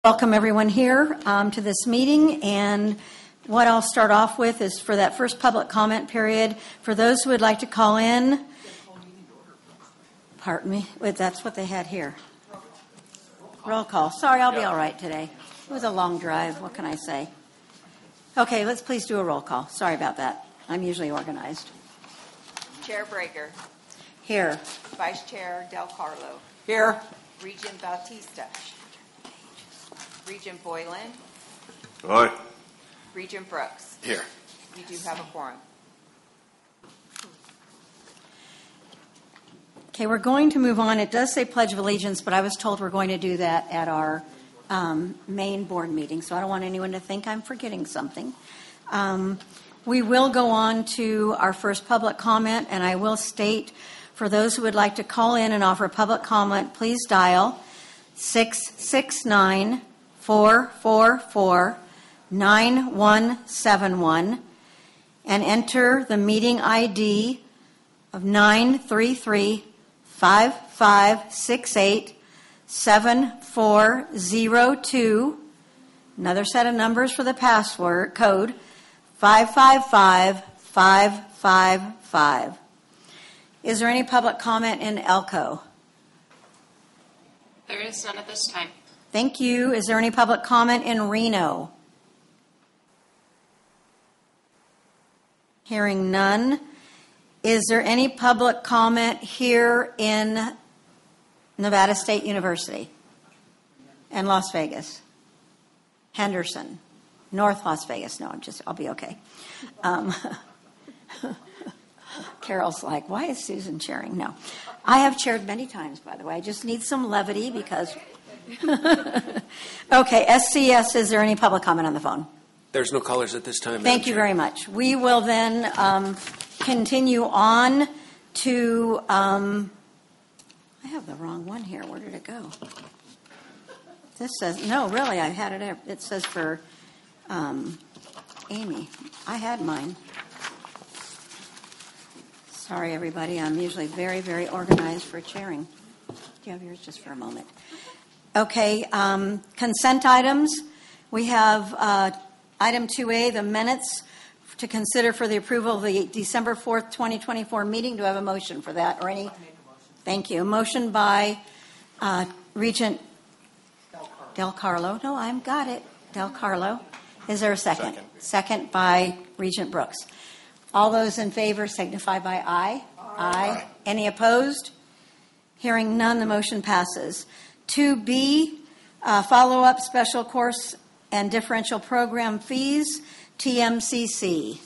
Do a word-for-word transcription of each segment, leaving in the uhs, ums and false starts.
Welcome everyone here um, to this meeting, and what I'll start off with is for that first public comment period, for those who would like to call in, pardon me, wait, that's what they had here. Roll call. Sorry, I'll be all right today. It was a long drive. What can I say? Okay, let's please do a roll call. Sorry about that. I'm usually organized. Chair Breaker. Here. Vice Chair Del Carlo. Here. Regent Bautista. Regent Boylan. Aye. Regent Brooks. Here. You do have a quorum. Okay, we're going to move on. It does say Pledge of Allegiance, but I was told we're going to do that at our um, main board meeting, so I don't want anyone to think I'm forgetting something. Um, we will go on to our first public comment, and I will state for those who would like to call in and offer public comment, please dial six six nine, four four four, nine one seven one and enter the meeting I D of nine three three, five five six eight, seven four zero two. Another set of numbers for the password code five five five, five five five. Is there any public comment in Elko? There is none at this time. Thank you. Is there any public comment in Reno? Hearing none. Is there any public comment here in Nevada State University and Las Vegas? Henderson, North Las Vegas. No, I'm just, I'll be okay. Um, Carol's like, why is Susan chairing? No. I have chaired many times, by the way. I just need some levity because... Okay, S C S, is there any public comment on the phone? There's no callers at this time. Thank you very much. We will then um, continue on to... Um, I have the wrong one here. Where did it go? This says... No, really, I had it... It says for um, Amy. I had mine. Sorry, everybody. I'm usually very, very organized for chairing. Do you have yours just for a moment? Okay. Um, consent items. We have uh, item two A, the minutes to consider for the approval of the December fourth, twenty twenty-four meeting. Do I have a motion for that or any? Thank you. A motion by uh, Regent Del Carlo. No, I've got it. Del Carlo. Is there a second? Second, second by Regent Brooks. All those in favor signify by aye. Aye. Aye. Any opposed? Hearing none, the motion passes. two B, uh, follow-up special course and differential program fees, T M C C.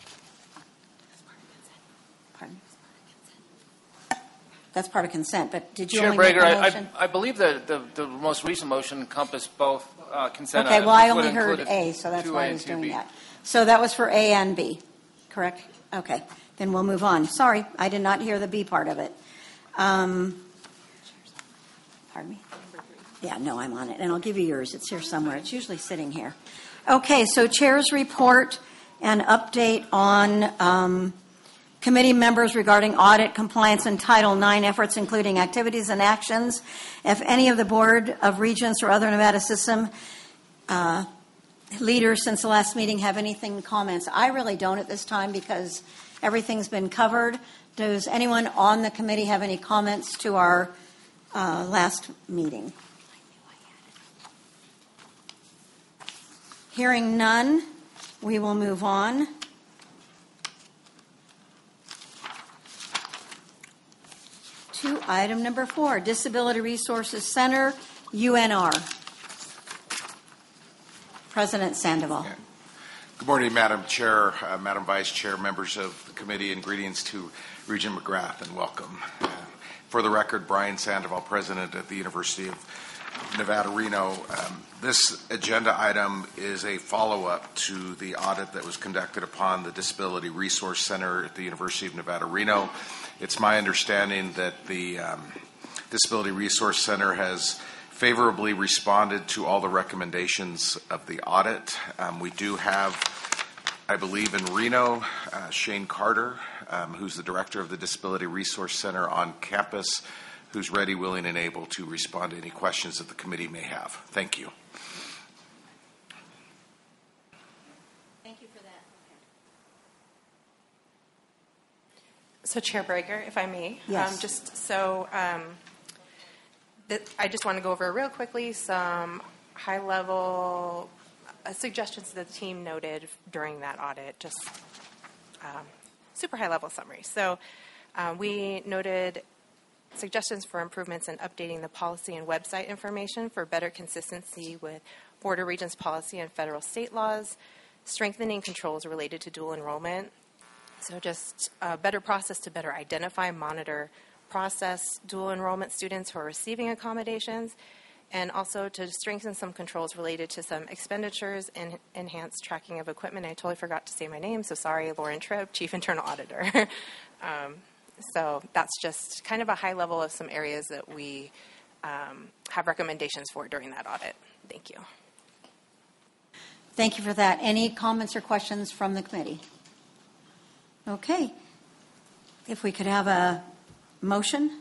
Pardon? That's part of consent, but did you Chair only make Breaker, a motion? I, I believe the, the, the most recent motion encompassed both uh, consent Okay, items. well, I which would only heard include A, so that's two why A I and was two doing B. that. So that was for A and B, correct? Okay, then we'll move on. Sorry, I did not hear the B part of it. Um, pardon me? Yeah, no, I'm on it, and I'll give you yours. It's here somewhere. It's usually sitting here. Okay, so Chair's report and update on um, committee members regarding audit, compliance, and Title nine efforts, including activities and actions. If any of the Board of Regents or other Nevada system uh, leaders since the last meeting have anything comments. I really don't at this time because everything's been covered. Does anyone on the committee have any comments to our uh, last meeting? Hearing none, we will move on. To item number four, Disability Resources Center, U N R. President Sandoval. Good morning, Madam Chair, uh, Madam Vice Chair, members of the committee, and greetings to Regent McGrath, and welcome. Uh, for the record, Brian Sandoval, President at the University of Nevada, Reno. Um, this agenda item is a follow-up to the audit that was conducted upon the Disability Resource Center at the University of Nevada, Reno. It's my understanding that the um, Disability Resource Center has favorably responded to all the recommendations of the audit. Um, we do have, I believe, in Reno, uh, Shane Carter, um, who's the director of the Disability Resource Center on campus who's ready, willing, and able to respond to any questions that the committee may have. Thank you. Thank you for that. So, Chair Brager, if I may, Yes. um, just so um, th- I just want to go over real quickly some high-level uh, suggestions that the team noted during that audit, just um, super high-level summary. So, uh, we noted suggestions for improvements in updating the policy and website information for better consistency with Board of Regents policy and federal state laws, strengthening controls related to dual enrollment. So just a better process to better identify, monitor, process dual enrollment students who are receiving accommodations, and also to strengthen some controls related to some expenditures and enhanced tracking of equipment. I totally forgot to say my name, so sorry, Lauren Tripp, Chief Internal Auditor. um, so that's just kind of a high level of some areas that we um, have recommendations for during that audit. Thank you. Thank you for that. Any comments or questions from the committee? Okay. If we could have a motion.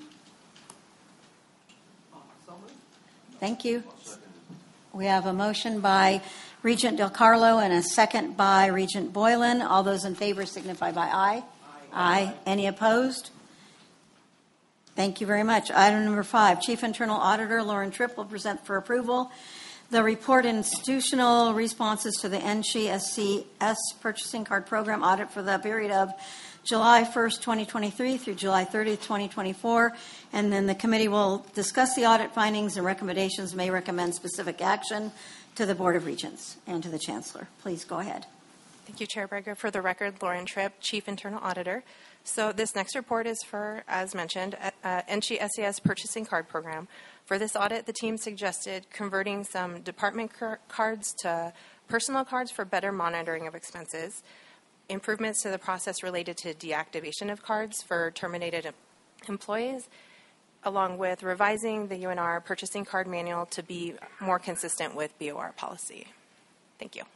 Thank you. We have a motion by Regent Del Carlo and a second by Regent Boylan. All those in favor signify by aye. Aye. Any opposed? Thank you very much. Item number five, Chief Internal Auditor Lauren Tripp will present for approval the report institutional responses to the N S C S C S Purchasing Card Program audit for the period of July first, twenty twenty-three through July thirtieth, twenty twenty-four. And then the committee will discuss the audit findings and recommendations, may recommend specific action to the Board of Regents and to the Chancellor. Please go ahead. Thank you, Chair Brager. For the record, Lauren Tripp, Chief Internal Auditor. So this next report is for, as mentioned, uh, N S C S C S Purchasing Card Program. For this audit, the team suggested converting some department car- cards to personal cards for better monitoring of expenses, improvements to the process related to deactivation of cards for terminated em- employees, along with revising the U N R purchasing card manual to be more consistent with B O R policy. Thank you.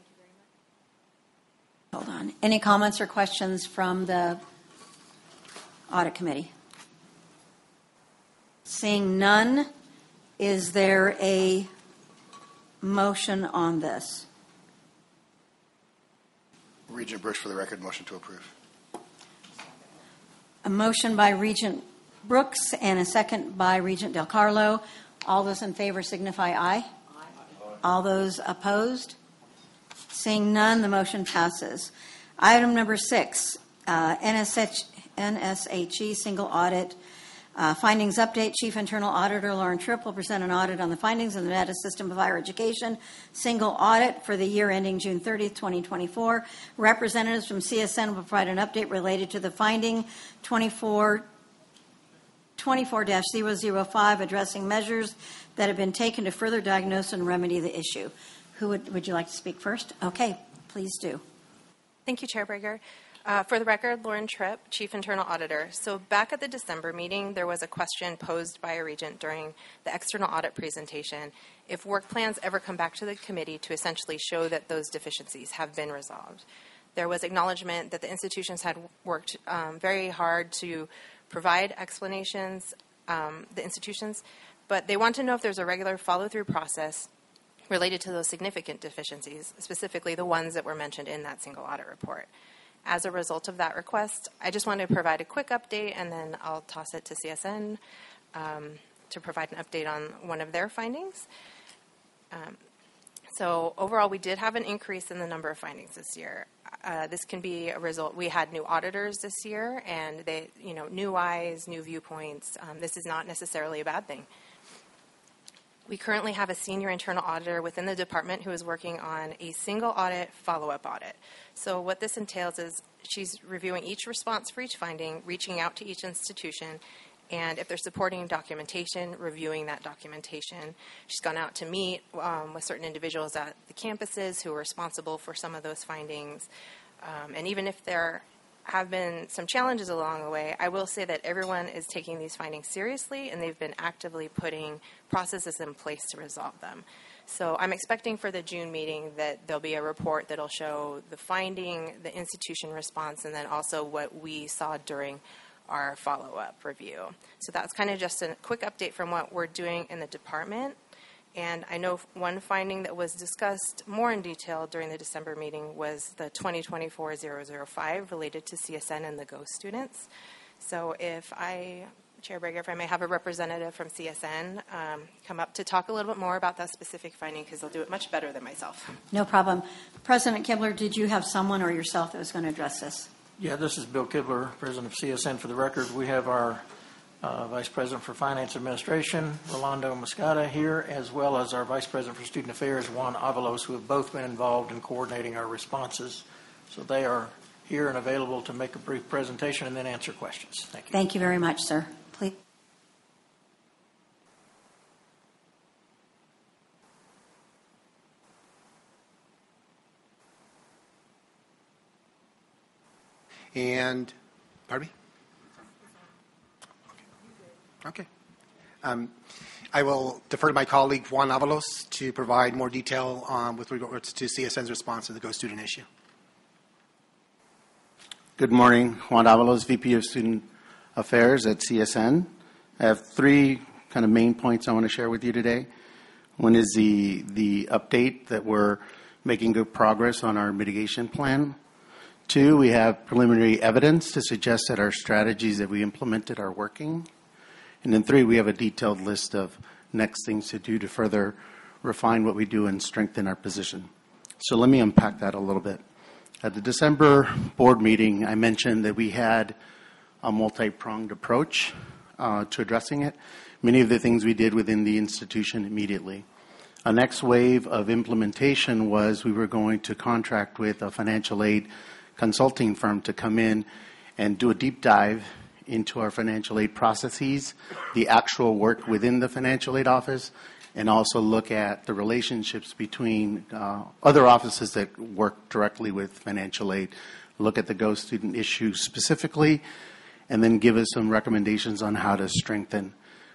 Hold on. Any comments or questions from the Audit Committee? Seeing none, is there a motion on this? Regent Brooks, for the record, motion to approve. A motion by Regent Brooks and a second by Regent Del Carlo. All those in favor signify aye. Aye. All those opposed? Seeing none, the motion passes. Item number six, uh, N S H, N S H E Single Audit uh, Findings Update. Chief Internal Auditor Lauren Tripp will present an audit on the findings of the Nevada System of Higher Education Single Audit for the year ending June thirtieth, twenty twenty-four. Representatives from C S N will provide an update related to the finding twenty-four dash zero zero five, addressing measures that have been taken to further diagnose and remedy the issue. Who would, would you like to speak first? Okay, please do. Thank you, Chair Brager. Uh, for the record, Lauren Tripp, Chief Internal Auditor. So back at the December meeting, there was a question posed by a regent during the external audit presentation if work plans ever come back to the committee to essentially show that those deficiencies have been resolved. There was acknowledgement that the institutions had worked um, very hard to provide explanations, um, the institutions, but they want to know if there's a regular follow-through process related to those significant deficiencies, specifically the ones that were mentioned in that single audit report. As a result of that request, I just wanted to provide a quick update, and then I'll toss it to C S N um, to provide an update on one of their findings. Um, so overall, we did have an increase in the number of findings this year. Uh, this can be a result. We had new auditors this year, and they, you know, new eyes, new viewpoints. Um, this is not necessarily a bad thing. We currently have a senior internal auditor within the department who is working on a single audit follow-up audit. So what this entails is she's reviewing each response for each finding, reaching out to each institution, and if they're supporting documentation, reviewing that documentation. She's gone out to meet um, with certain individuals at the campuses who are responsible for some of those findings. Um, and even if there have been some challenges along the way, I will say that everyone is taking these findings seriously, and they've been actively putting processes in place to resolve them. So I'm expecting for the June meeting that there'll be a report that'll show the finding, the institution response, and then also what we saw during our follow-up review. So that's kind of just a quick update from what we're doing in the department. And I know one finding that was discussed more in detail during the December meeting was the twenty twenty-four dash zero zero five related to C S N and the Go students. So if I, Chair Brager, if I may have a representative from C S N um, come up to talk a little bit more about that specific finding, because they'll do it much better than myself. No problem. President Kibler, did you have someone or yourself that was going to address this? Yeah, this is Bill Kibler, President of C S N. For the record, we have our uh, Vice President for Finance Administration, Rolando Moscata, here, as well as our Vice President for Student Affairs, Juan Avalos, who have both been involved in coordinating our responses. So they are here and available to make a brief presentation and then answer questions. Thank you. Thank you very much, sir. Please. And, pardon me? Okay. Um, I will defer to my colleague Juan Avalos to provide more detail um, with regards to C S N's response to the Go student issue. Good morning. Juan Avalos, V P of Student Affairs at C S N. I have three kind of main points I want to share with you today. One is the, the update that we're making good progress on our mitigation plan. Two, we have preliminary evidence to suggest that our strategies that we implemented are working. And then three, we have a detailed list of next things to do to further refine what we do and strengthen our position. So let me unpack that a little bit. At the December board meeting, I mentioned that we had a multi-pronged approach uh, to addressing it. Many of the things we did within the institution immediately. A next wave of implementation was we were going to contract with a financial aid consulting firm to come in and do a deep dive into our financial aid processes, the actual work within the financial aid office, and also look at the relationships between uh, other offices that work directly with financial aid, look at the Go student issue specifically, and then give us some recommendations on how to strengthen.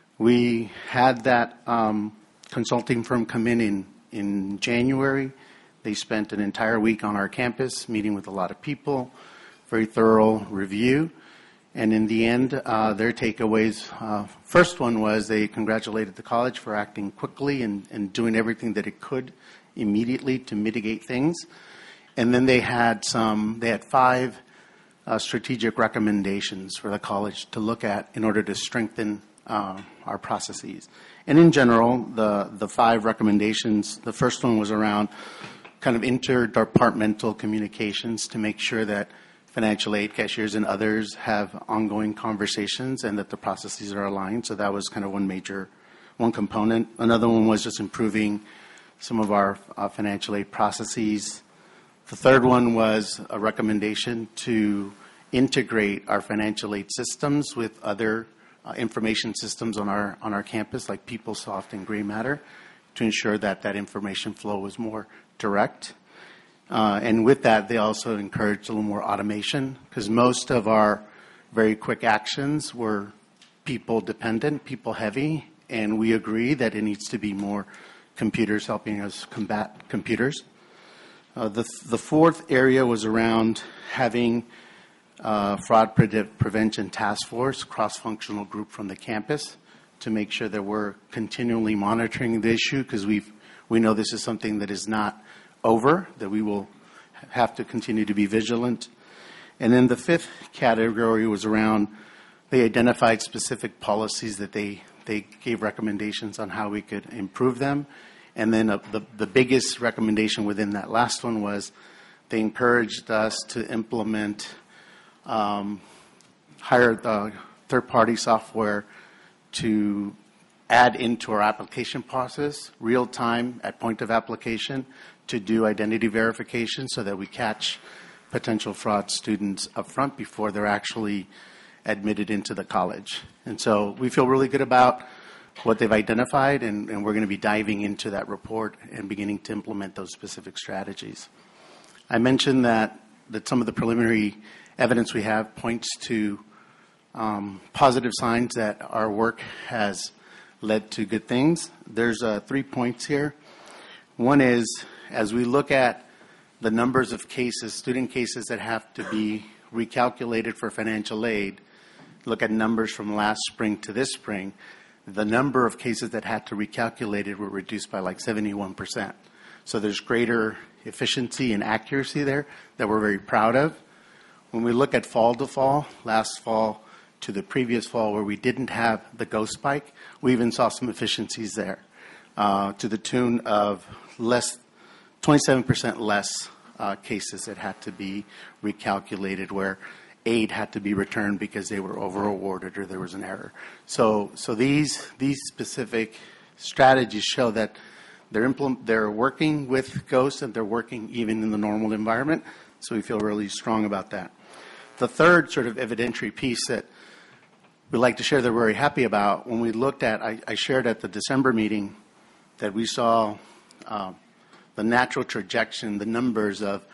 We had that um, consulting firm come in, in in January. They spent an entire week on our campus, meeting with a lot of people, very thorough review. And in the end, uh, their takeaways, uh, first one was they congratulated the college for acting quickly and, and doing everything that it could immediately to mitigate things. And then they had some, they had five uh, strategic recommendations for the college to look at in order to strengthen uh, our processes. And in general, the, the five recommendations, the first one was around kind of interdepartmental communications to make sure that financial aid cashiers and others have ongoing conversations and that the processes are aligned. So that was kind of one major, one component. Another one was just improving some of our uh, financial aid processes. The third one was a recommendation to integrate our financial aid systems with other uh, information systems on our on our campus, like PeopleSoft and Gray Matter, to ensure that that information flow was more direct. Uh, and with that, they also encouraged a little more automation, because most of our very quick actions were people dependent, people heavy, and we agree that it needs to be more computers helping us combat computers. Uh, the, the fourth area was around having uh, fraud pre- prevention task force, cross-functional group from the campus, to make sure that we're continually monitoring the issue, because we we know this is something that is not over, that we will have to continue to be vigilant. And then the fifth category was around, they identified specific policies that they, they gave recommendations on how we could improve them. And then uh, the, the biggest recommendation within that last one was they encouraged us to implement um, hire the third-party software to add into our application process, real time at point of application, to do identity verification so that we catch potential fraud students up front before they're actually admitted into the college. And so we feel really good about what they've identified, and, and we're going to be diving into that report and beginning to implement those specific strategies. I mentioned that, that some of the preliminary evidence we have points to um, positive signs that our work has led to good things. There's uh, three points here. One is, as we look at the numbers of cases, student cases that have to be recalculated for financial aid, look at numbers from last spring to this spring, the number of cases that had to recalculate it were reduced by like seventy-one percent. So there's greater efficiency and accuracy there that we're very proud of. When we look at fall to fall, last fall to the previous fall where we didn't have the ghost spike, we even saw some efficiencies there uh, to the tune of less, twenty-seven percent less uh, cases that had to be recalculated where aid had to be returned because they were over awarded or there was an error. So, so these these specific strategies show that they're implement, they're working with ghosts and they're working even in the normal environment. So we feel really strong about that. The third sort of evidentiary piece that we'd like to share that we're very happy about, when we looked at, I, I shared at the December meeting that we saw um, the natural trajectory, the numbers of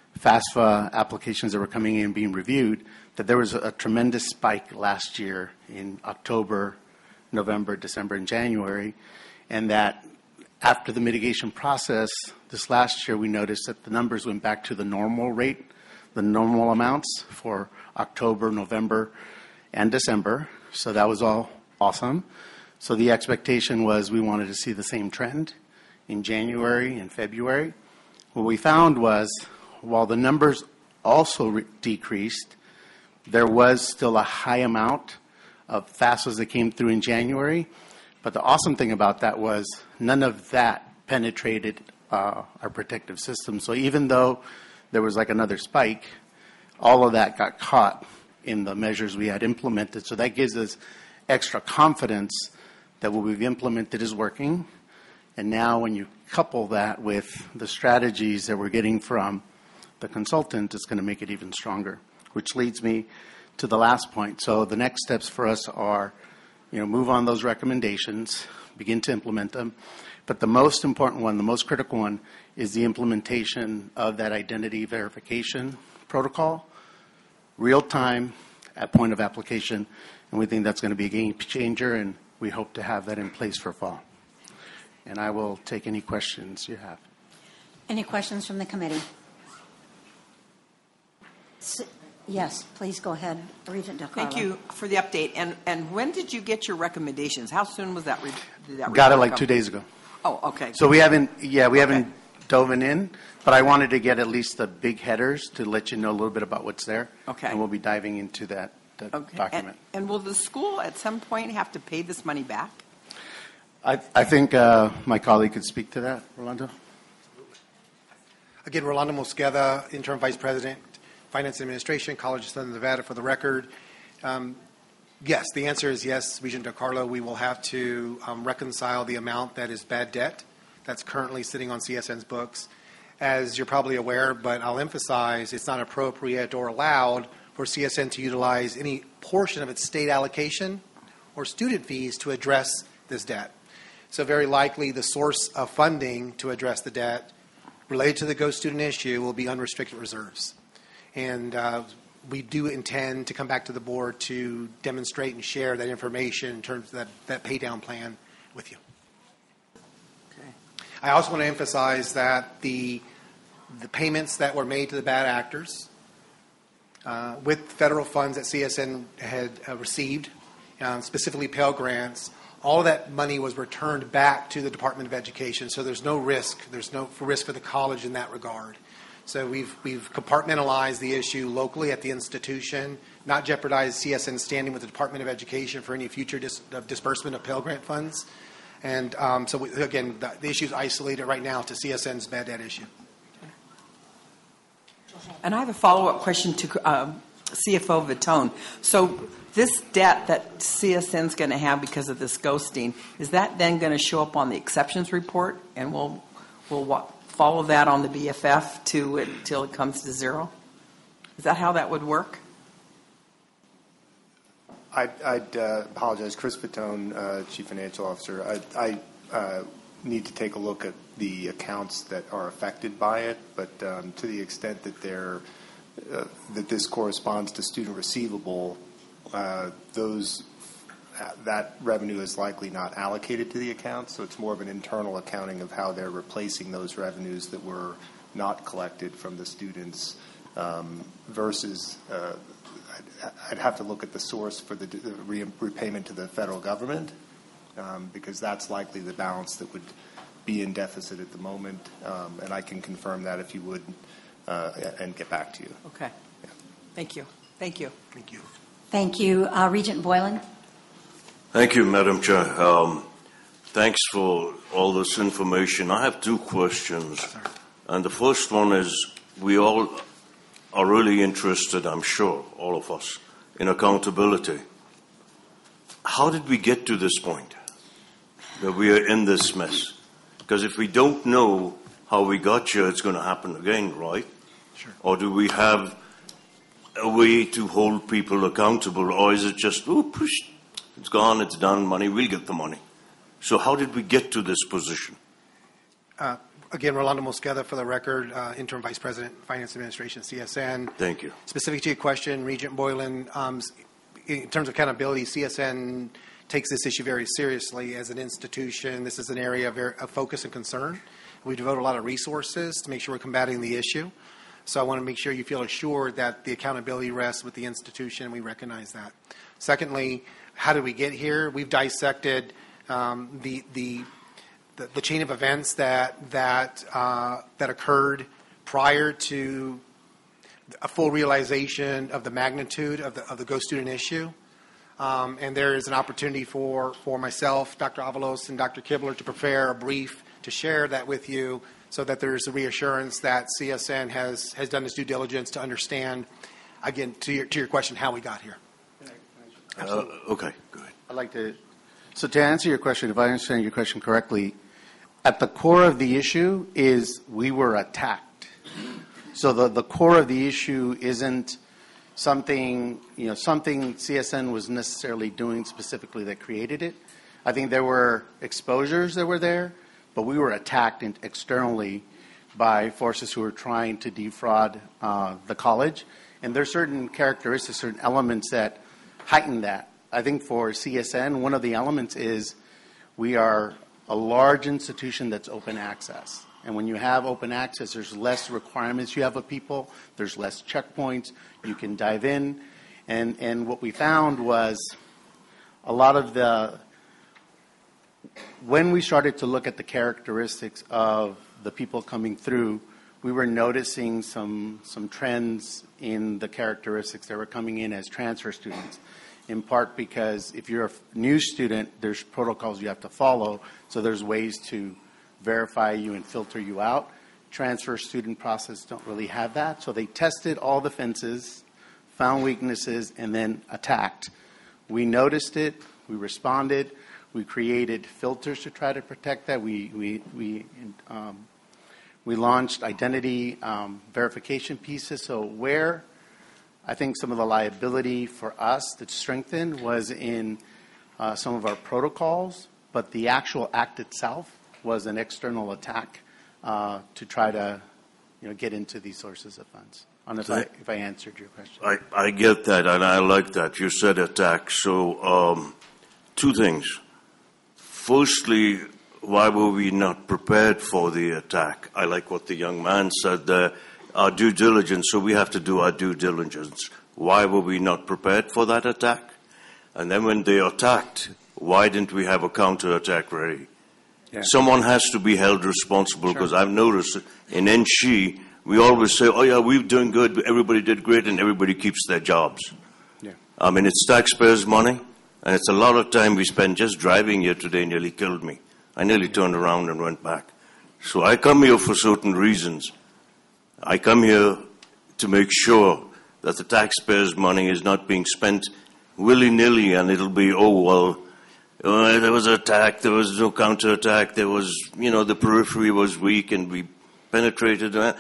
FAFSA applications that were coming in and being reviewed, that there was a, a tremendous spike last year in October, November, December, and January, and that after the mitigation process this last year, we noticed that the numbers went back to the normal rate, the normal amounts for October, November, and December. So that was all awesome. So the expectation was we wanted to see the same trend in January and February. What we found was while the numbers also re- decreased, there was still a high amount of FAFSAs that came through in January. But the awesome thing about that was none of that penetrated uh, our protective system. So even though there was like another spike, all of that got caught in the measures we had implemented. So that gives us extra confidence that what we've implemented is working. And now when you couple that with the strategies that we're getting from the consultant, it's going to make it even stronger, which leads me to the last point. So the next steps for us are, you know, move on those recommendations, begin to implement them. But the most important one, the most critical one, is the implementation of that identity verification protocol, real time at point of application. And we think that's going to be a game changer, and we hope to have that in place for fall. And I will take any questions you have. Any questions from the committee? S- Yes, please go ahead, Regent DelCarlo. Thank you for the update. And and when did you get your recommendations? How soon was that? Re- did that Got it report like come? two days ago. Oh, okay. So we haven't, yeah, we Okay. haven't dove in, but I wanted to get at least the big headers to let you know a little bit about what's there. Okay. And we'll be diving into that, that Okay. document. And, and will the school at some point have to pay this money back? I, I think uh, my colleague could speak to that, Rolando. Again, Rolando Mosqueda, Interim Vice President, Finance Administration, College of Southern Nevada, for the record. Um, yes, the answer is yes, Regent DelCarlo. We will have to um, reconcile the amount that is bad debt that's currently sitting on C S N's books. As you're probably aware, but I'll emphasize it's not appropriate or allowed for C S N to utilize any portion of its state allocation or student fees to address this debt. So very likely the source of funding to address the debt related to the ghost student issue will be unrestricted reserves. And uh, we do intend to come back to the board to demonstrate and share that information in terms of that, that pay down plan with you. Okay. I also want to emphasize that the the payments that were made to the bad actors uh, with federal funds that C S N had uh, received, um, specifically Pell Grants, all of that money was returned back to the Department of Education. So there's no risk. There's no risk for the college in that regard. So we've we've compartmentalized the issue locally at the institution, not jeopardize C S N's standing with the Department of Education for any future dis, uh, disbursement of Pell Grant funds. And um, so, we, again, the, the issue is isolated right now to C S N's bad debt issue. And I have a follow-up question to um, C F O Vitone. So this debt that C S N's going to have because of this ghosting, is that then going to show up on the exceptions report, and we'll we'll what? Follow that on the B F F to until it comes to zero? Is that how that would work? I'd, I'd uh, apologize. Chris Fatone, uh, Chief Financial Officer. I, I uh, need to take a look at the accounts that are affected by it, but um, to the extent that they're, uh, that this corresponds to student receivable, uh, those uh, that revenue is likely not allocated to the account, so it's more of an internal accounting of how they're replacing those revenues that were not collected from the students um, versus uh, I'd, I'd have to look at the source for the, the re- repayment to the federal government, um, because that's likely the balance that would be in deficit at the moment, um, and I can confirm that if you would, uh, and get back to you. Okay. Yeah. Thank you. Thank you. Thank you. Thank you. Uh, Regent Boylan? Thank you, Madam Chair. Um, thanks for all this information. I have two questions. And the first one is, we all are really interested, I'm sure, all of us, in accountability. How did we get to this point, that we are in this mess? Because if we don't know how we got here, it's going to happen again, right? Sure. Or do we have a way to hold people accountable, or is it just, oh, push, it's gone, it's done, money, we'll get the money? So how did we get to this position? Uh, Again, Rolando Mosqueda, for the record, uh, Interim Vice President, Finance Administration, C S N. Thank you. Specific to your question, Regent Boylan, um, in terms of accountability, C S N takes this issue very seriously as an institution. This is an area of, of focus and concern. We devote a lot of resources to make sure we're combating the issue. So I want to make sure you feel assured that the accountability rests with the institution. We recognize that. Secondly, how did we get here? We've dissected um, the the The, the chain of events that that uh, that occurred prior to a full realization of the magnitude of the of the Ghost Student issue, um, and there is an opportunity for for myself, Doctor Avalos, and Doctor Kibler to prepare a brief to share that with you, so that there's a reassurance that C S N has has done its due diligence to understand. Again, to your to your question, how we got here. Uh, okay, go ahead. I'd like to. So to answer your question, if I understand your question correctly, at the core of the issue is we were attacked. So the, the core of the issue isn't something, you know, something C S N was necessarily doing specifically that created it. I think there were exposures that were there, but we were attacked in, externally by forces who were trying to defraud uh, the college. And there are certain characteristics, certain elements that heighten that. I think for C S N, one of the elements is we are a large institution that's open access. And when you have open access, there's less requirements you have of people. There's less checkpoints. You can dive in. And, and what we found was a lot of the, when we started to look at the characteristics of the people coming through, we were noticing some, some trends in the characteristics that were coming in as transfer students. In part because if you're a new student, there's protocols you have to follow, so there's ways to verify you and filter you out. Transfer student process don't really have that, so they tested all the fences, found weaknesses, and then attacked. We noticed it, we responded, we created filters to try to protect that. We we we um, we launched identity um, verification pieces. So where I think some of the liability for us that strengthened was in uh, some of our protocols, but the actual act itself was an external attack uh, to try to, you know, get into these sources of funds. I don't know if I, if I answered your question. I, I get that, and I like that. You said attack. So um, two things. Firstly, why were we not prepared for the attack? I like what the young man said there. Our due diligence, so we have to do our due diligence. Why were we not prepared for that attack? And then when they attacked, why didn't we have a counterattack ready? Yeah. Someone has to be held responsible, because sure. I've noticed in N S C I, we always say, oh yeah, we're doing good, everybody did great, and everybody keeps their jobs. Yeah. I mean, it's taxpayers' money, and it's a lot of time we spend just driving here today nearly killed me. I nearly turned around and went back. So I come here for certain reasons. I come here to make sure that the taxpayers' money is not being spent willy-nilly, and it'll be, oh, well, uh, there was an attack, there was no counterattack, there was, you know, the periphery was weak and we penetrated. Uh,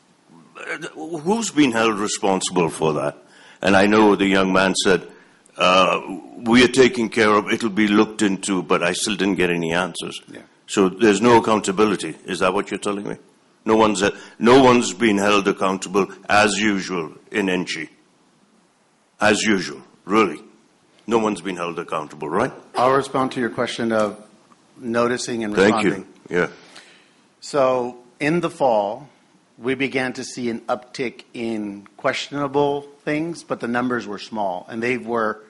who's been held responsible for that? And I know the young man said, uh, we are taking care of, it'll be looked into, but I still didn't get any answers. Yeah. So there's no accountability. Is that what you're telling me? No one's, uh, no one's been held accountable as usual in N S C I. As usual, really. No one's been held accountable, right? I'll respond to your question of noticing and responding. Thank you. Yeah. So in the fall, we began to see an uptick in questionable things, but the numbers were small, and they were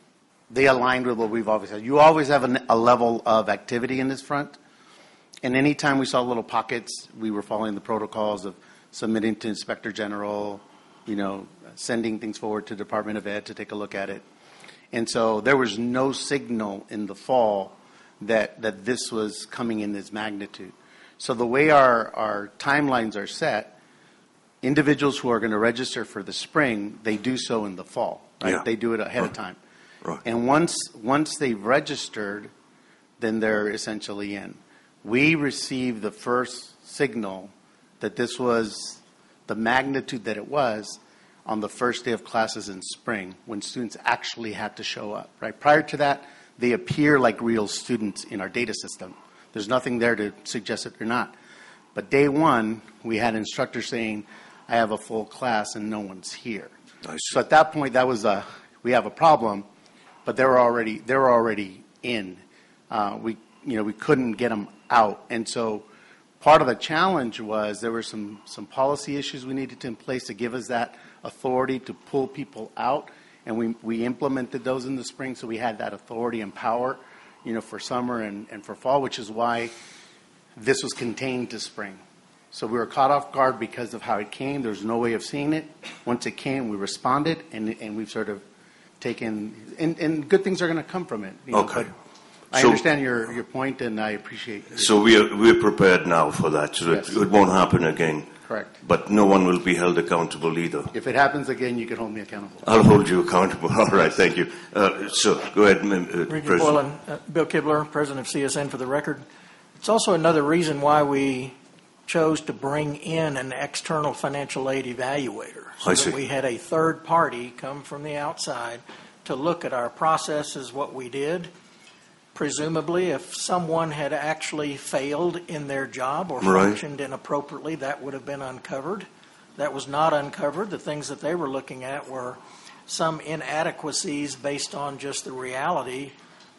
they aligned with what we've always had. You always have a, a level of activity in this front, and anytime we saw little pockets, we were following the protocols of submitting to Inspector General, you know, sending things forward to Department of Ed to take a look at it. And so there was no signal in the fall that, that this was coming in this magnitude. So the way our, our timelines are set, individuals who are going to register for the spring, they do so in the fall. Right? Yeah. They do it ahead right. of time. Right. And once once they've registered, then they're essentially in. We received the first signal that this was the magnitude that it was on the first day of classes in spring, when students actually had to show up. Right. Prior to that, they appear like real students in our data system. There's nothing there to suggest that they're not. But day one, we had instructors saying, I have a full class and no one's here. Nice. So at that point, that was a, we have a problem, but they were already, they were already in. Uh, we, you know, we couldn't get them out. And so part of the challenge was there were some, some policy issues we needed to in place to give us that authority to pull people out. And we, we implemented those in the spring, so we had that authority and power, you know, for summer and, and for fall, which is why this was contained to spring. So we were caught off guard because of how it came. There was no way of seeing it. Once it came, we responded, and and we've sort of taken, and, and good things are going to come from it. You know, Okay. But I So- understand your, your point, and I appreciate it. So we are, we're prepared now for that, so Yes. it, it won't happen again. Correct. But no one will be held accountable either. If it happens again, you can hold me accountable. I'll hold you accountable. All right, thank you. Uh, so go ahead, Mem- uh, Regent President. Boylan, uh, Bill Kibler, President of C S N for the record. It's also another reason why we chose to bring in an external financial aid evaluator. So I see. that we had a third party come from the outside to look at our processes, what we did. Presumably, if someone had actually failed in their job or Right. functioned inappropriately, that would have been uncovered. That was not uncovered. The things that they were looking at were some inadequacies based on just the reality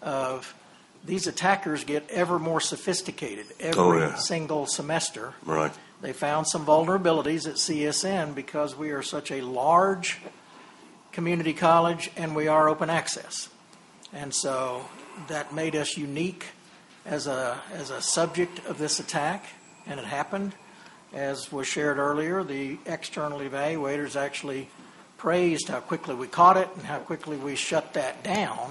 of these attackers get ever more sophisticated every Oh, yeah. single semester. Right. They found some vulnerabilities at C S N because we are such a large community college and we are open access. And so that made us unique as a as a subject of this attack, and it happened. As was shared earlier, the external evaluators actually praised how quickly we caught it and how quickly we shut that down.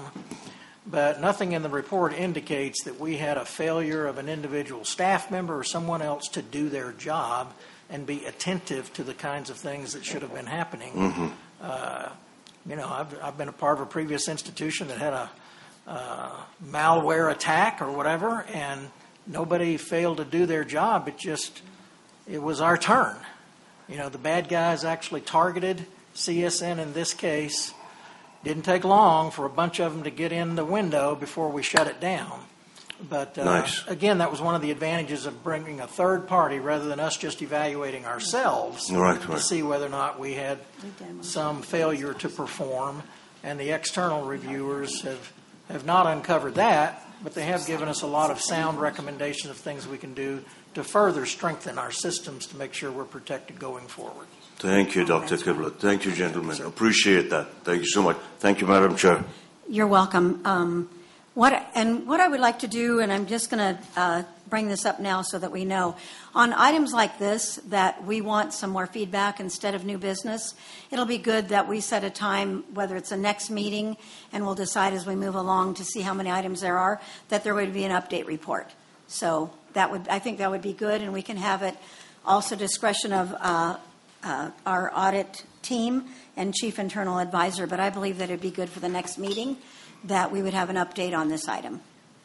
But nothing in the report indicates that we had a failure of an individual staff member or someone else to do their job and be attentive to the kinds of things that should have been happening. Mm-hmm. Uh, you know, I've, I've been a part of a previous institution that had a uh, malware attack or whatever, and nobody failed to do their job. It just, it was our turn. You know, the bad guys actually targeted C S N in this case. Didn't take long for a bunch of them to get in the window before we shut it down. But uh, Nice. again, that was one of the advantages of bringing a third party rather than us just evaluating ourselves Right, to right. see whether or not we had some failure to perform. And the external reviewers have, have not uncovered that, but they have given us a lot of sound recommendations of things we can do to further strengthen our systems to make sure we're protected going forward. Thank you, Doctor Kibler. Thank you, gentlemen. Appreciate that. Thank you so much. Thank you, Madam Chair. You're welcome. Um, what and what I would like to do, and I'm just going to uh, bring this up now so that we know, on items like this that we want some more feedback instead of new business, it'll be good that we set a time, whether it's a next meeting, and we'll decide as we move along to see how many items there are, that there would be an update report. So that would, I think that would be good, and we can have it also discretion of uh, uh, our audit team and chief internal advisor, but I believe that it'd be good for the next meeting that we would have an update on this item.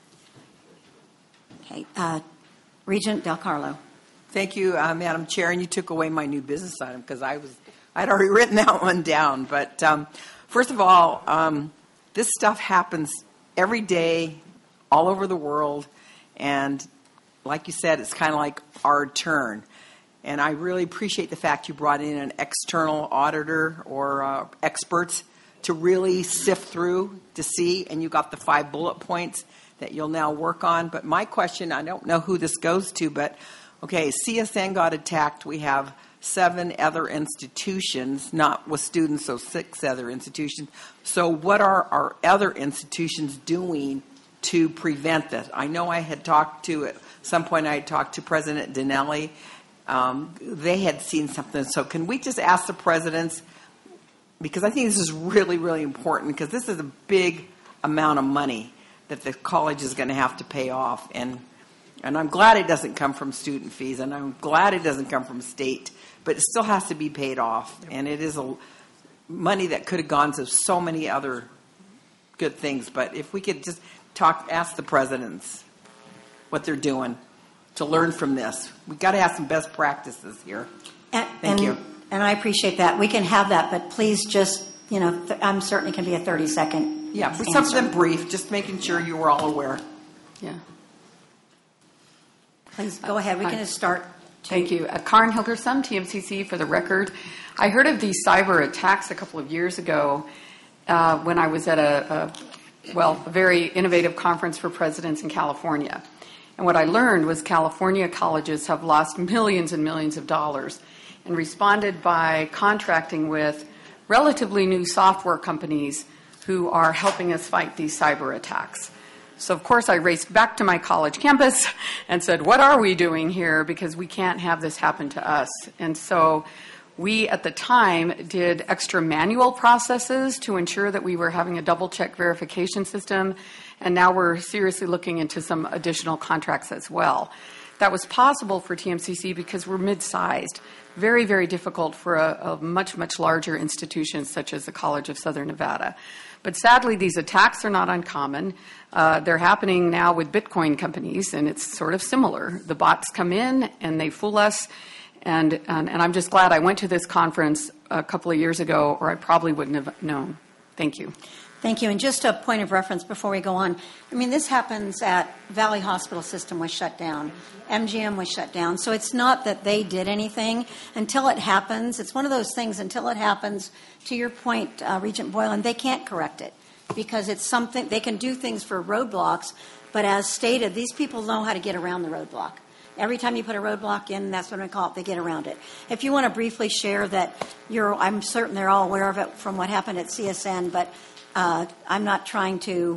Okay, uh, Regent Del Carlo. Thank you, uh, Madam Chair, and you took away my new business item because I was I'd already written that one down. But um, first of all, um, this stuff happens every day, all over the world, and like you said, it's kind of like our turn. And I really appreciate the fact you brought in an external auditor or uh, experts to really sift through to see, and you got the five bullet points that you'll now work on. But my question, I don't know who this goes to, but Okay, C S N got attacked. We have seven other institutions, not with students, so six other institutions. So what are our other institutions doing to prevent this? I know I had talked to, at some point I had talked to President Dinelli. Um, they had seen something. So can we just ask the presidents, because I think this is really, really important, because this is a big amount of money that the college is going to have to pay off. And and I'm glad it doesn't come from student fees, and I'm glad it doesn't come from state, but it still has to be paid off. And it is a money that could have gone to so many other good things. But if we could just talk, ask the presidents what they're doing to learn from this. We've got to have some best practices here. And, Thank and, you. And I appreciate that. We can have that, but please just, you know, th- I'm certain it can be a thirty second Yeah, but answer. something brief, just making sure you were all aware. Yeah. Please go ahead. We can just start. Thank you. Uh, Karen Hilgersum, T M C C, for the record. I heard of these cyber attacks a couple of years ago uh, when I was at a, a, well, a very innovative conference for presidents in California. And what I learned was California colleges have lost millions and millions of dollars and responded by contracting with relatively new software companies who are helping us fight these cyber attacks. So, of course, I raced back to my college campus and said, what are we doing here? Because we can't have this happen to us. And so we, at the time, did extra manual processes to ensure that we were having a double-check verification system. And now we're seriously looking into some additional contracts as well. That was possible for T M C C because we're mid-sized. Very, very difficult for a, a much, much larger institution such as the College of Southern Nevada. But sadly, these attacks are not uncommon. Uh, they're happening now with Bitcoin companies, and it's sort of similar. The bots come in, and they fool us. And, and, and I'm just glad I went to this conference a couple of years ago, or I probably wouldn't have known. Thank you. Thank you. And just a point of reference before we go on. I mean, this happens at Valley Hospital System was shut down. M G M was shut down. So it's not that they did anything until it happens. It's one of those things until it happens. To your point, uh, Regent Boylan, they can't correct it because it's something they can do things for roadblocks. But as stated, these people know how to get around the roadblock. Every time you put a roadblock in, that's what I call it, they get around it. If you want to briefly share that, you're, I'm certain they're all aware of it from what happened at C S N, but uh, I'm not trying to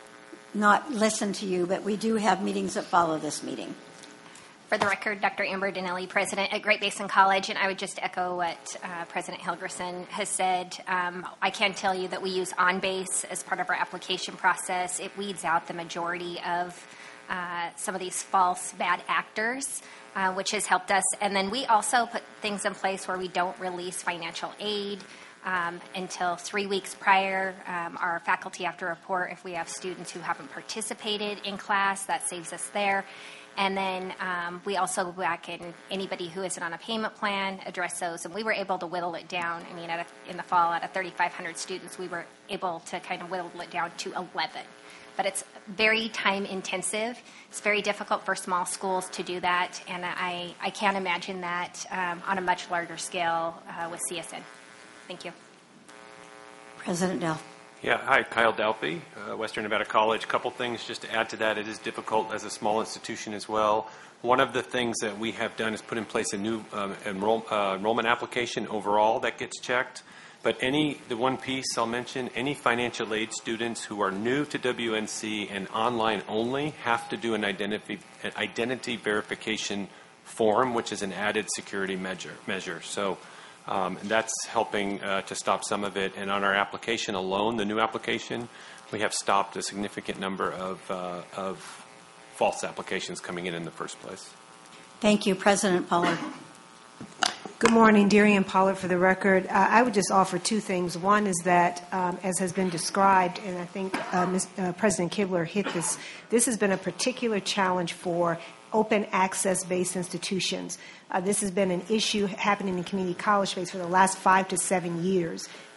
not listen to you, but we do have meetings that follow this meeting. For the record, Doctor Amber Dinelli, president at Great Basin College, and I would just echo what uh, President Helgerson has said. Um, I can tell you that we use OnBase as part of our application process. It weeds out the majority of uh, some of these false bad actors, uh, which has helped us. And then we also put things in place where we don't release financial aid um, until three weeks prior. Um, our faculty have to report if we have students who haven't participated in class. That saves us there. And then um, we also go back and anybody who isn't on a payment plan, address those. And we were able to whittle it down. I mean, at a, in the fall, out of thirty-five hundred students, we were able to kind of whittle it down to eleven. But it's very time intensive. It's very difficult for small schools to do that. And I, I can't imagine that um, on a much larger scale uh, with C S N. Thank you. President Dell. Yeah, hi, Kyle Dalpy, uh, Western Nevada College. A couple things just to add to that. It is difficult as a small institution as well. One of the things that we have done is put in place a new um, enroll, uh, enrollment application overall that gets checked. But any, the one piece I'll mention, any financial aid students who are new to W N C and online only have to do an identity, an identity verification form, which is an added security measure. measure. So Um, and that's helping uh, to stop some of it. And on our application alone, the new application, we have stopped a significant number of, uh, of false applications coming in in the first place. Thank you. President Pollard. Good morning, Darian Pollard for the record. Uh, I would just offer two things. One is that, um, as has been described, and I think uh, Miz, uh, President Kibler hit this, this has been a particular challenge for open access-based institutions. Uh, this has been an issue happening in community college space for the last five to seven years.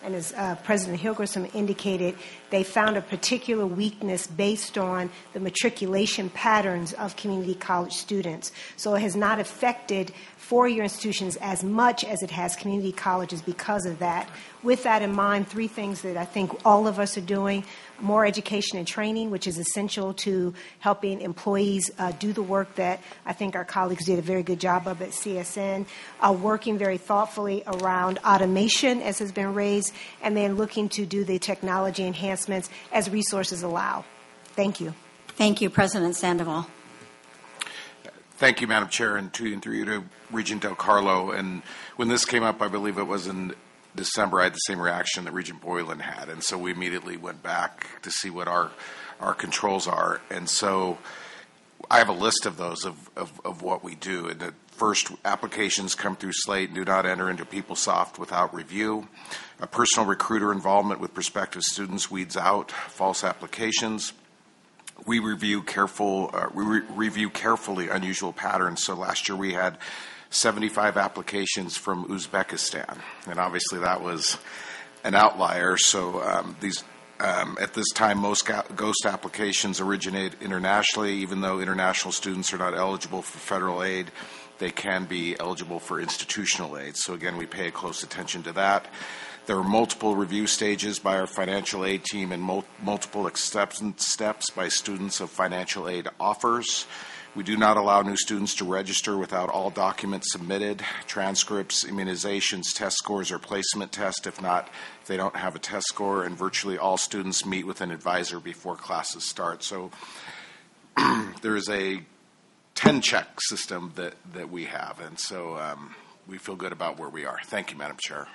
And as uh, President Hilgerson indicated, they found a particular weakness based on the matriculation patterns of community college students. So it has not affected four-year institutions as much as it has community colleges because of that. With that in mind, three things that I think all of us are doing: more education and training, which is essential to helping employees uh, do the work that I think our colleagues did a very good job of at C S N, uh, working very thoughtfully around automation, as has been raised, and then looking to do the technology enhancements as resources allow. Thank you. Thank you, President Sandoval. Thank you, Madam Chair, and to and through you to Regent Del Carlo. And when this came up, I believe it was in December, I had the same reaction that Regent Boylan had, and so we immediately went back to see what our our controls are. And so I have a list of those of, of, of what we do. And the first, applications come through Slate and do not enter into PeopleSoft without review. A personal recruiter involvement with prospective students weeds out false applications. We review careful. Uh, we re- review carefully unusual patterns. So last year we had seventy-five applications from Uzbekistan, and obviously that was an outlier. So um, these, um, at this time, most ga- ghost applications originate internationally. Even though international students are not eligible for federal aid, they can be eligible for institutional aid. So again, we pay close attention to that. There are multiple review stages by our financial aid team and mul- multiple acceptance steps by students of financial aid offers. We do not allow new students to register without all documents submitted: transcripts, immunizations, test scores, or placement test. If not, if they don't have a test score, and virtually all students meet with an advisor before classes start. So there is a ten-check system that, that we have, and so um, we feel good about where we are. Thank you, Madam Chair.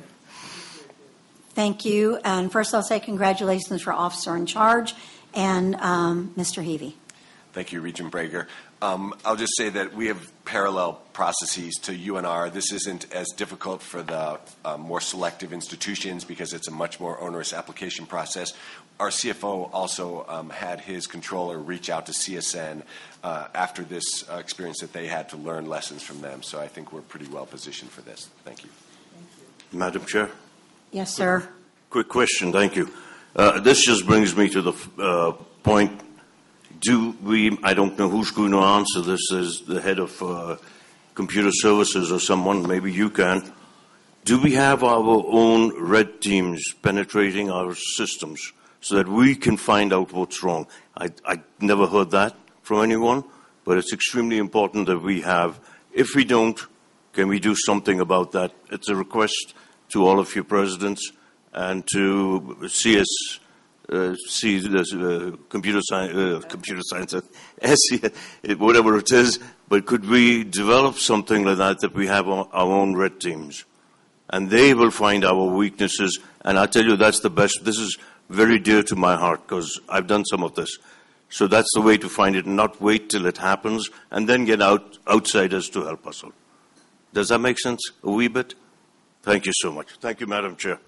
Thank you. And first I'll say congratulations for Officer in Charge and um, Mister Heavey. Thank you, Regent Brager. Um, I'll just say that we have parallel processes to U N R. This isn't as difficult for the uh, more selective institutions because it's a much more onerous application process. Our C F O also um, had his controller reach out to C S N uh, after this uh, experience that they had to learn lessons from them. So I think we're pretty well positioned for this. Thank you. Madam Chair? Yes, sir. Quick question, thank you. Uh, this just brings me to the uh, point. Do we, I don't know who's going to answer this as the head of uh, computer services or someone, maybe you can. Do we have our own red teams penetrating our systems so that we can find out what's wrong? I, I never heard that from anyone, but it's extremely important that we have. If we don't, can we do something about that? It's a request to all of your presidents and to C S, uh, C, uh, computer science, uh, computer science, uh, S C, whatever it is. But could we develop something like that, that we have our, our own red teams, and they will find our weaknesses? And I tell you, that's the best. This is very dear to my heart because I've done some of this. So that's the way to find it, not wait till it happens and then get out outsiders to help us out. Does that make sense a wee bit? Thank you so much. Thank you, Madam Chair.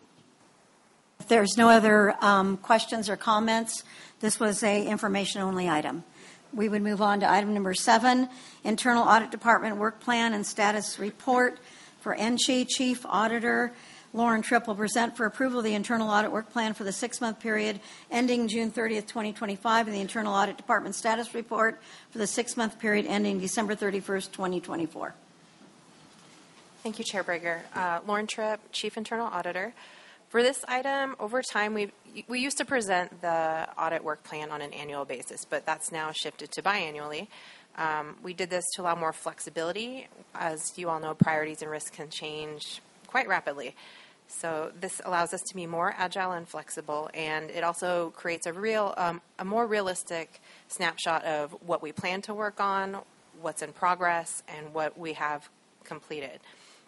If there's no other um, questions or comments, this was a information-only item. We would move on to item number seven, Internal Audit Department Work Plan and Status Report for N C H I. Chief Auditor Lauren Tripp will present for approval the Internal Audit Work Plan for the six-month period ending June thirtieth, twenty twenty-five, and the Internal Audit Department Status Report for the six-month period ending December thirty-first, twenty twenty-four. Thank you, Chair Brager. Uh, Lauren Tripp, Chief Internal Auditor. For this item, over time, we we used to present the audit work plan on an annual basis, but that's now shifted to biannually. Um, we did this to allow more flexibility. As you all know, priorities and risks can change quite rapidly. So this allows us to be more agile and flexible, and it also creates a real, um, a more realistic snapshot of what we plan to work on, what's in progress, and what we have completed.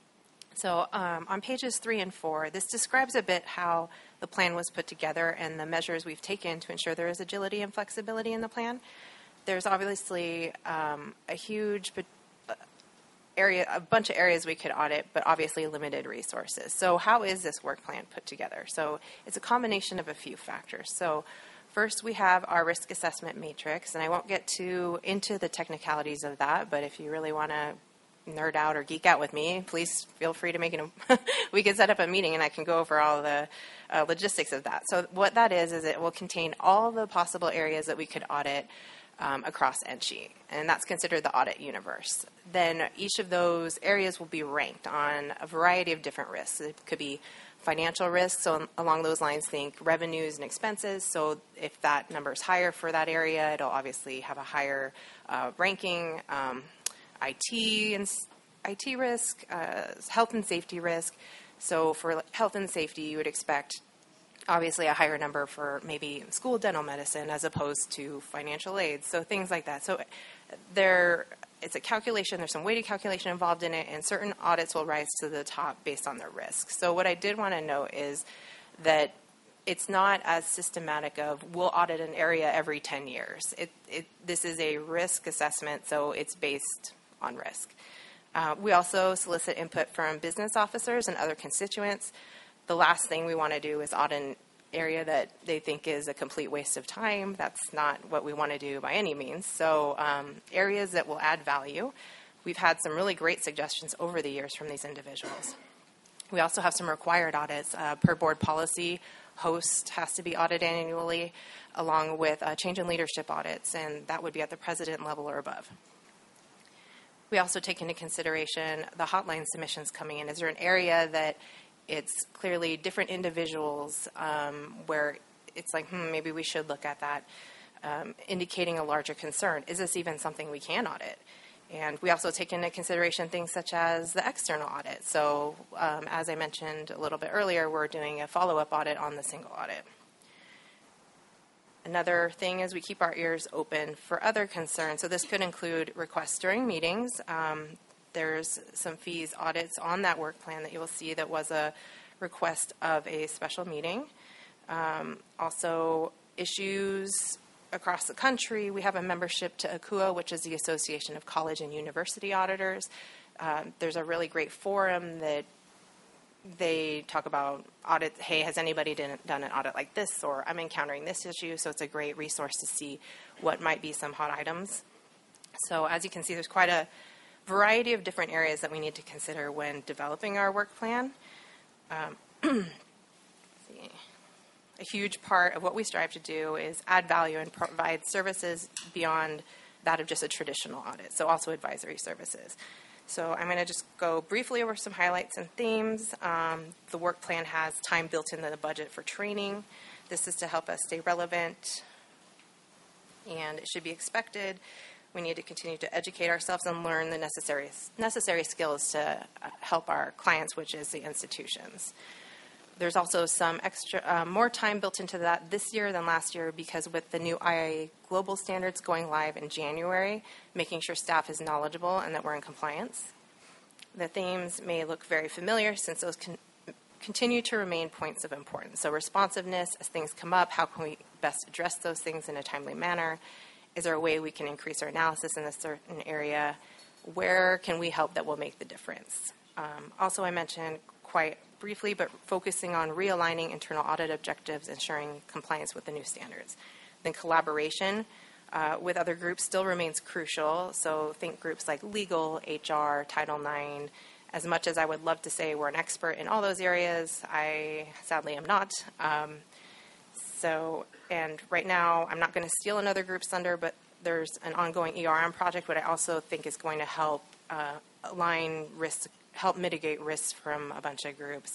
So um, on pages three and four, this describes a bit how the plan was put together and the measures we've taken to ensure there is agility and flexibility in the plan. There's obviously um, a huge area, a bunch of areas we could audit, but obviously limited resources. So how is this work plan put together? So it's a combination of a few factors. So first, we have our risk assessment matrix, and I won't get too into the technicalities of that, but if you really want to nerd out or geek out with me, please feel free to make it. A, we can set up a meeting and I can go over all the uh, logistics of that. So what that is, is it will contain all the possible areas that we could audit um, across N S H E, and that's considered the audit universe. Then each of those areas will be ranked on a variety of different risks. It could be financial risks, so along those lines, think revenues and expenses. So if that number is higher for that area, it'll obviously have a higher uh, ranking. Um, I T and I T risk, uh, health and safety risk. So for health and safety, you would expect obviously a higher number for maybe school dental medicine as opposed to financial aid. So things like that. So there, it's a calculation. There's some weighted calculation involved in it, and certain audits will rise to the top based on their risk. So what I did want to note is that it's not as systematic of we'll audit an area every ten years. It, it, this is a risk assessment, so it's based on risk. Uh, we also solicit input from business officers and other constituents. The last thing we want to do is audit an area that they think is a complete waste of time. That's not what we want to do by any means. So um, areas that will add value. We've had some really great suggestions over the years from these individuals. We also have some required audits. Uh, per board policy, host has to be audited annually, along with uh, change in leadership audits, and that would be at the president level or above. We also take into consideration the hotline submissions coming in. Is there an area that it's clearly different individuals um, where it's like, hmm, maybe we should look at that, um, indicating a larger concern. Is this even something we can audit? And we also take into consideration things such as the external audit. So um, as I mentioned a little bit earlier, we're doing a follow-up audit on the single audit. Another thing is we keep our ears open for other concerns. So this could include requests during meetings. Um, there's some fees audits on that work plan that you will see that was a request of a special meeting. Um, also, issues across the country. We have a membership to A C U A, which is the Association of College and University Auditors. Um, there's a really great forum that they talk about audit. Hey, has anybody done, done an audit like this? Or I'm encountering this issue. So it's a great resource to see what might be some hot items. So as you can see, there's quite a variety of different areas that we need to consider when developing our work plan. Um, let's see. A huge part of what we strive to do is add value and provide services beyond that of just a traditional audit, so also advisory services. So I'm going to just go briefly over some highlights and themes. Um, the work plan has time built into the budget for training. This is to help us stay relevant, and it should be expected. We need to continue to educate ourselves and learn the necessary necessary skills to help our clients, which is the institutions. There's also some extra, uh, more time built into that this year than last year because with the new I I A global standards going live in January, making sure staff is knowledgeable and that we're in compliance. The themes may look very familiar since those can continue to remain points of importance. So responsiveness, as things come up, how can we best address those things in a timely manner? Is there a way we can increase our analysis in a certain area? Where can we help that will make the difference? Um, also, I mentioned quite briefly, but focusing on realigning internal audit objectives, ensuring compliance with the new standards. Then collaboration uh, with other groups still remains crucial. So think groups like legal, H R, Title nine. As much as I would love to say we're an expert in all those areas, I sadly am not. Um, so, and right now, I'm not going to steal another group's thunder, but there's an ongoing E R M project, what I also think is going to help uh, align risks, help mitigate risks from a bunch of groups.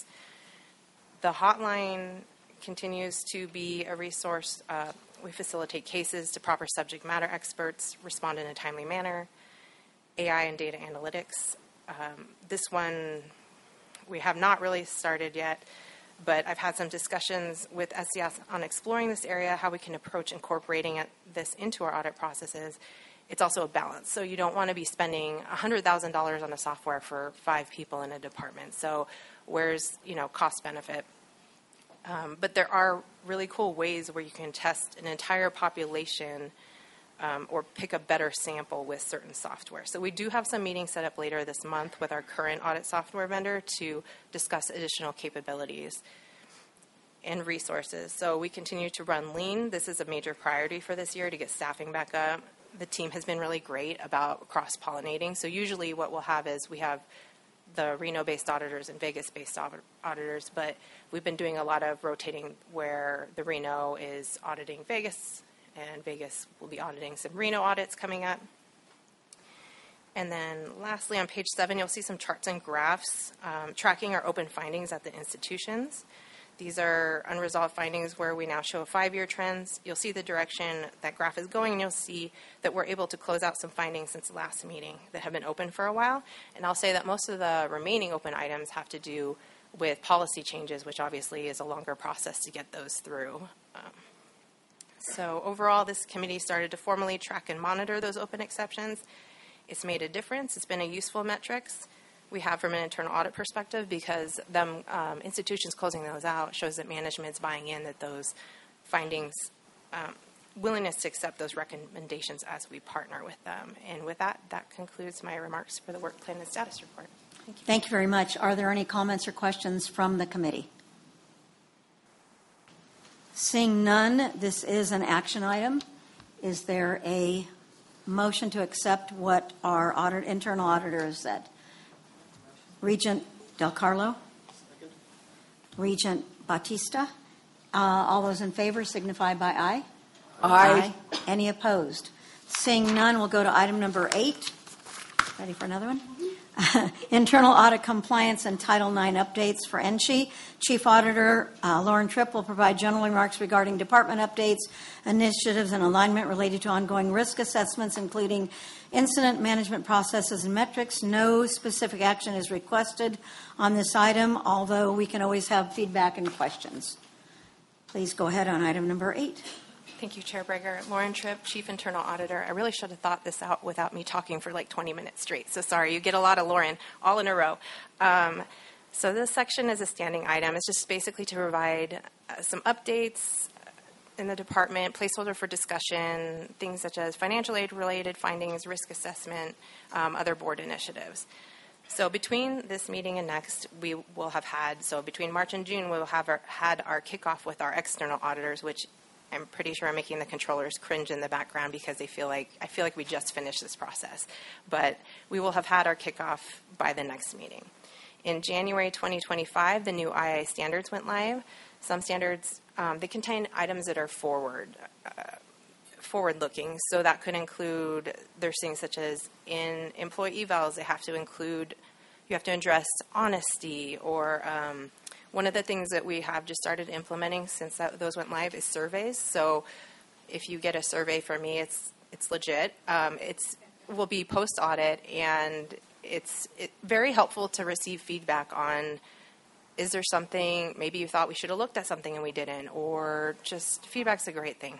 The hotline continues to be a resource. Uh, we facilitate cases to proper subject matter experts, respond in a timely manner. A I and data analytics. Um, this one we have not really started yet, but I've had some discussions with S C S on exploring this area, how we can approach incorporating it, this into our audit processes. It's also a balance. So you don't want to be spending one hundred thousand dollars on a software for five people in a department. So where's, you know, cost benefit? Um, but there are really cool ways where you can test an entire population um, or pick a better sample with certain software. So we do have some meetings set up later this month with our current audit software vendor to discuss additional capabilities and resources. So we continue to run lean. This is a major priority for this year to get staffing back up. the team has been really great about cross-pollinating. So usually what we'll have is we have the Reno-based auditors and Vegas-based auditors, but we've been doing a lot of rotating where the Reno is auditing Vegas, and Vegas will be auditing some Reno audits coming up. And then lastly, on page seven, you'll see some charts and graphs um, tracking our open findings at the institutions. These are unresolved findings where we now show five-year trends. You'll see the direction that graph is going, and you'll see that we're able to close out some findings since the last meeting that have been open for a while. And I'll say that most of the remaining open items have to do with policy changes, which obviously is a longer process to get those through. Um, so overall, this committee started to formally track and monitor those open exceptions. It's made a difference. It's been a useful metrics we have from an internal audit perspective, because them um, institutions closing those out shows that management's buying in that those findings, um, willingness to accept those recommendations as we partner with them. And with that, that concludes my remarks for the work plan and status report. Thank you. Thank you very much. Are there any comments or questions from the committee? Seeing none, this is an action item. Is there a motion to accept what our audit, internal auditor has said? Regent Del Carlo? Second. Regent Bautista? Uh, all those in favor signify by aye. Aye. Aye. Any opposed? Seeing none, we'll go to item number eight. Ready for another one? Internal audit compliance and Title nine updates for N S C I. Chief Auditor uh, Lauren Tripp will provide general remarks regarding department updates, initiatives, and alignment related to ongoing risk assessments, including incident management processes and metrics. No specific action is requested on this item, although we can always have feedback and questions. Please go ahead on item number eight. Thank you, Chair Breger. Lauren Tripp, Chief Internal Auditor. I really should have thought this out without me talking for like twenty minutes straight. So sorry, you get a lot of Lauren all in a row. Um, so this section is a standing item. It's just basically to provide uh, some updates in the department, placeholder for discussion, things such as financial aid related findings, risk assessment, um, other board initiatives. So between this meeting and next, we will have had, so between March and June, we will have our, had our kickoff with our external auditors, which I'm pretty sure I'm making the controllers cringe in the background because they feel like, I feel like we just finished this process. But we will have had our kickoff by the next meeting. In January twenty twenty-five, the new I I standards went live. Some standards, um, they contain items that are forward, uh, forward-looking. So that could include, there's things such as in employee evals, they have to include, you have to address honesty, or um, one of the things that we have just started implementing since that, those went live is surveys. So if you get a survey from me, it's it's legit. Um, it's will be post-audit, and it's it, very helpful to receive feedback on, is there something, maybe you thought we should have looked at something and we didn't, or just feedback's a great thing.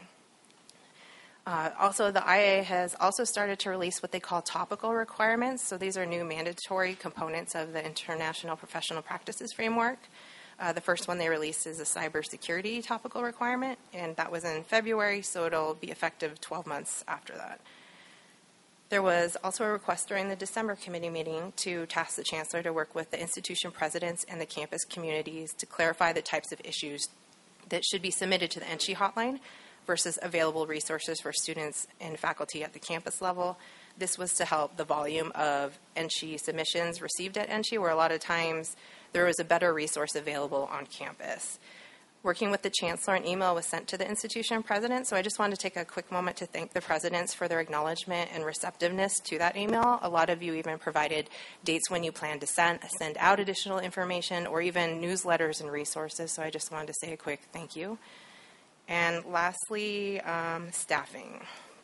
Uh, also, the I A has also started to release what they call topical requirements. So these are new mandatory components of the International Professional Practices Framework. Uh, the first one they released is a cybersecurity topical requirement, and that was in February, so it'll be effective twelve months after that. There was also a request during the December committee meeting to task the Chancellor to work with the institution presidents and the campus communities to clarify the types of issues that should be submitted to the N S C I hotline versus available resources for students and faculty at the campus level. This was to help the volume of N S C I submissions received at N S C I, where a lot of times there was a better resource available on campus. Working with the Chancellor, an email was sent to the institution president, so I just wanted to take a quick moment to thank the presidents for their acknowledgement and receptiveness to that email. A lot of you even provided dates when you plan to send, send out additional information, or even newsletters and resources, so I just wanted to say a quick thank you. And lastly, um, staffing.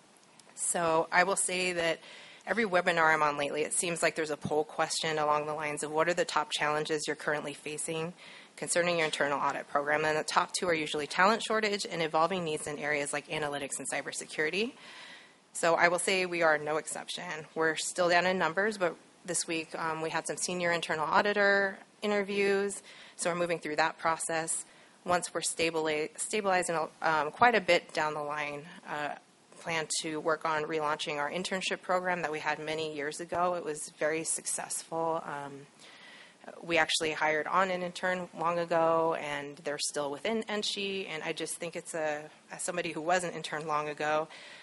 So I will say that every webinar I'm on lately, it seems like there's a poll question along the lines of what are the top challenges you're currently facing concerning your internal audit program. And the top two are usually talent shortage and evolving needs in areas like analytics and cybersecurity. So I will say we are no exception. We're still down in numbers, but this week um, we had some senior internal auditor interviews, so we're moving through that process. Once we're stabilize, stabilizing um, quite a bit down the line, uh, plan to work on relaunching our internship program that we had many years ago. It was very successful. Um, we actually hired on an intern long ago, and they're still within N S C I, and I just think it's a, as somebody who was an intern long ago,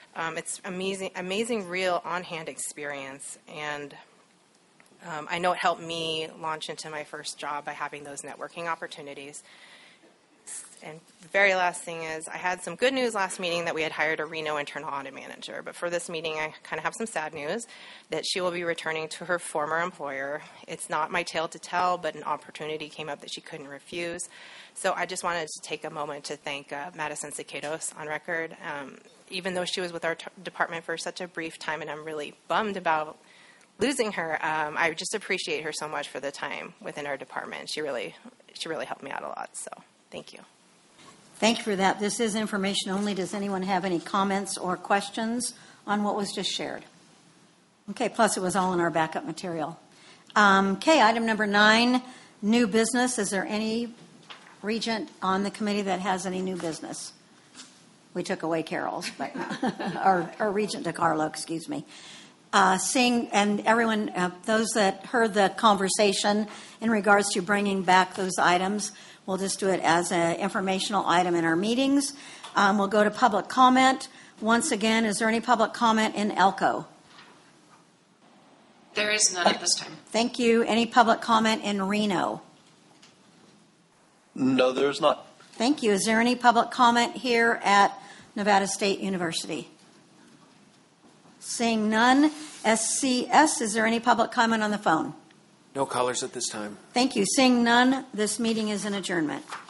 Um, it's amazing, amazing, real on-hand experience, and um, I know it helped me launch into my first job by having those networking opportunities. And the very last thing is, I had some good news last meeting that we had hired a Reno internal audit manager, but for this meeting, I kind of have some sad news that she will be returning to her former employer. It's not my tale to tell, but an opportunity came up that she couldn't refuse. So I just wanted to take a moment to thank uh, Madison Siqueiros on record. Um, even though she was with our t- department for such a brief time, and I'm really bummed about losing her, um, I just appreciate her so much for the time within our department. She really, she really helped me out a lot, so thank you. Thank you for that. This is information only. Does anyone have any comments or questions on what was just shared? Okay, plus it was all in our backup material. Um, okay, item number nine, new business. Is there any regent on the committee that has any new business? We took away Carol's, but or, or Regent DiCarlo, excuse me. Uh, seeing, and everyone, uh, those that heard the conversation in regards to bringing back those items, we'll just do it as an informational item in our meetings. Um, we'll go to public comment. Once again, is there any public comment in Elko? There is none at this time. Thank you. Any public comment in Reno? No, there is not. Thank you. Is there any public comment here at Nevada State University? Seeing none. S C S, is there any public comment on the phone? No callers at this time. Thank you. Seeing none, this meeting is in adjournment.